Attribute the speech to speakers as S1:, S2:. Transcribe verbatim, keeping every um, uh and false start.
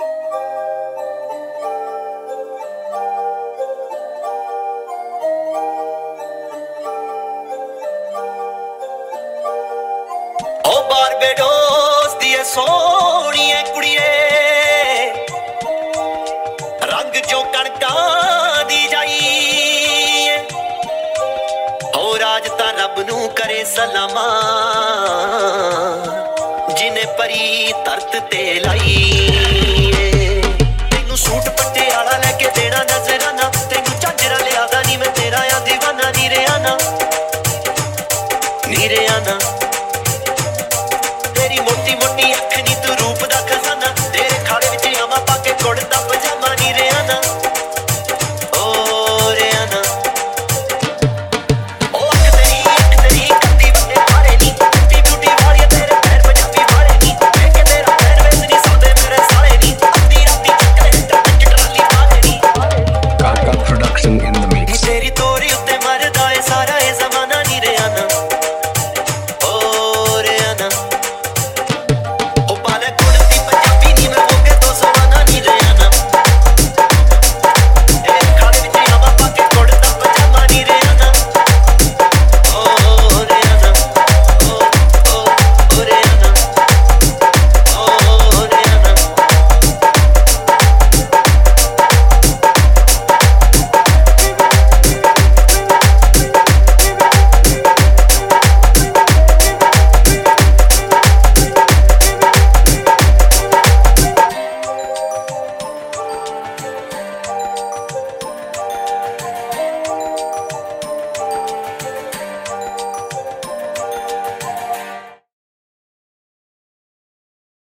S1: ओ Barbados दी सोहणिए कुड़िए रंग जो कणकां दी जाई हो राज तां रब नूं करे सलामा जिने परी धरत ते लाई तेनू सूट पट्टे आला लैके देना नजराना तेनू झांजरा लिया दा नी मैं तेरा आ दीवाना नी रेहा ना नी रेहा ना।